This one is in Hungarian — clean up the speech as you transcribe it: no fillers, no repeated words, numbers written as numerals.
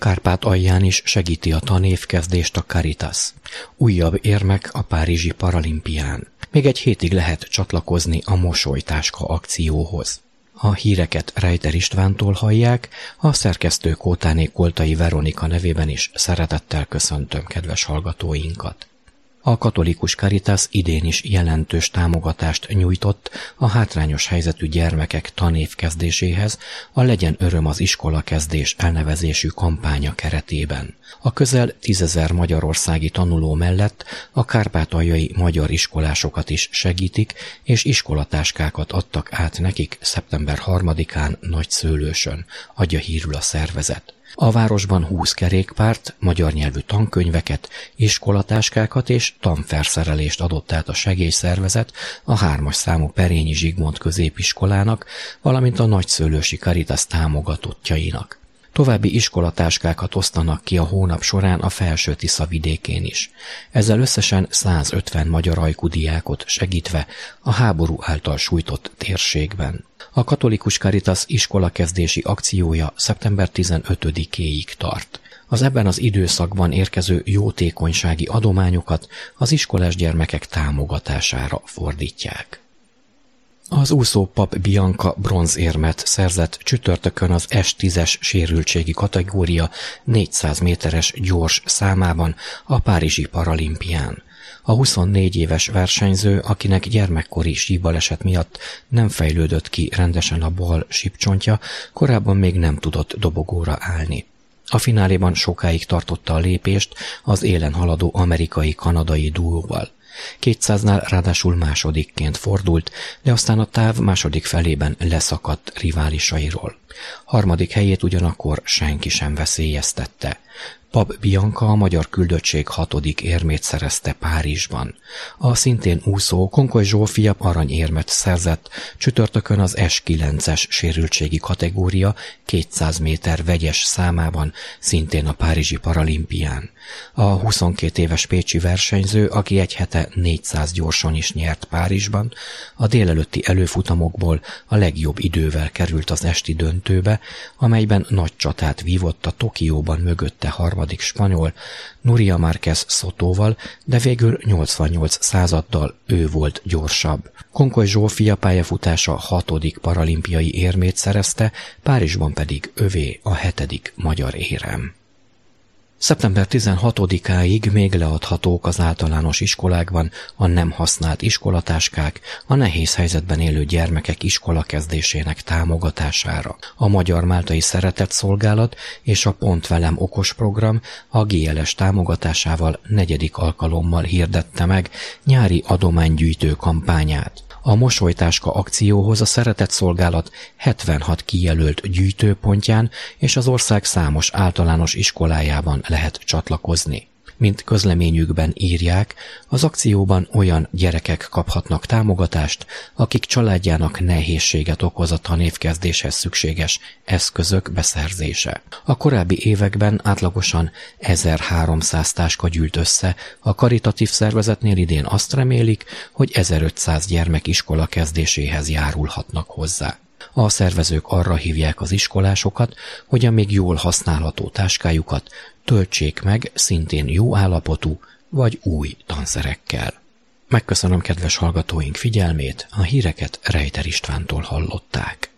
Kárpátalján is segíti a tanévkezdést a Caritas. Újabb érmek a párizsi paralimpián. Még egy hétig lehet csatlakozni a mosolytáska akcióhoz. A híreket Rejter Istvántól hallják, a szerkesztő Kótáné Koltai Veronika nevében is szeretettel köszöntöm kedves hallgatóinkat. A katolikus Caritas idén is jelentős támogatást nyújtott a hátrányos helyzetű gyermekek tanévkezdéséhez a Legyen öröm az iskola kezdés elnevezésű kampánya keretében. A közel 10 000 magyarországi tanuló mellett a kárpátaljai magyar iskolásokat is segítik, és iskolatáskákat adtak át nekik szeptember 3-án Nagyszőlősön, adja hírül a szervezet. A városban 20 kerékpárt, magyar nyelvű tankönyveket, iskolatáskákat és tanferszerelést adott át a segélyszervezet a 3-as számú Perényi Zsigmond középiskolának, valamint a Nagyszőlősi Caritas támogatottjainak. További iskolatáskákat osztanak ki a hónap során a Felső-Tisza vidékén is. Ezzel összesen 150 magyar ajkú diákot segítve a háború által sújtott térségben. A katolikus Caritas iskolakezdési akciója szeptember 15-éig tart. Az ebben az időszakban érkező jótékonysági adományokat az iskolás gyermekek támogatására fordítják. Az úszó Pap Bianca bronzérmet szerzett csütörtökön az S10-es sérültségi kategória 400 méteres gyors számában a párizsi paralimpián. A 24 éves versenyző, akinek gyermekkori síbaleset miatt nem fejlődött ki rendesen a bal sípcsontja, korábban még nem tudott dobogóra állni. A fináléban sokáig tartotta a lépést az élen haladó amerikai-kanadai duóval. 200-nál ráadásul másodikként fordult, de aztán a táv második felében leszakadt riválisairól. Harmadik helyét ugyanakkor senki sem veszélyeztette. Pap Bianca a magyar küldöttség 6. érmét szerezte Párizsban. A szintén úszó Konkoly Zsófia aranyérmet szerzett csütörtökön az S9-es sérültségi kategória 200 méter vegyes számában, szintén a párizsi paralimpián. A 22 éves pécsi versenyző, aki egy hete 400 gyorson is nyert Párizsban, a délelőtti előfutamokból a legjobb idővel került az esti döntőbe, amelyben nagy csatát vívott a Tokióban mögötte harmadik spanyol Nuria Márquez Sotóval, de végül 88 századdal ő volt gyorsabb. Konkoly Zsófia pályafutása 6. paralimpiai érmét szerezte, Párizsban pedig övé a 7. magyar érem. Szeptember 16-áig még leadhatók az általános iskolákban a nem használt iskolatáskák a nehéz helyzetben élő gyermekek iskolakezdésének támogatására. A Magyar Máltai Szeretetszolgálat és a Pont Velem okos program a GLS támogatásával 4. alkalommal hirdette meg nyári adománygyűjtő kampányát. A mosolytáska akcióhoz a Szeretetszolgálat 76 kijelölt gyűjtőpontján és az ország számos általános iskolájában lehet csatlakozni. Mint közleményükben írják, az akcióban olyan gyerekek kaphatnak támogatást, akik családjának nehézséget okoz a tanévkezdéshez szükséges eszközök beszerzése. A korábbi években átlagosan 1300 táska gyűlt össze, a karitatív szervezetnél idén azt remélik, hogy 1500 gyermek iskola kezdéséhez járulhatnak hozzá. A szervezők arra hívják az iskolásokat, hogy a még jól használható táskájukat töltsék meg szintén jó állapotú vagy új tanszerekkel. Megköszönöm kedves hallgatóink figyelmét, a híreket Rejter Istvántól hallották.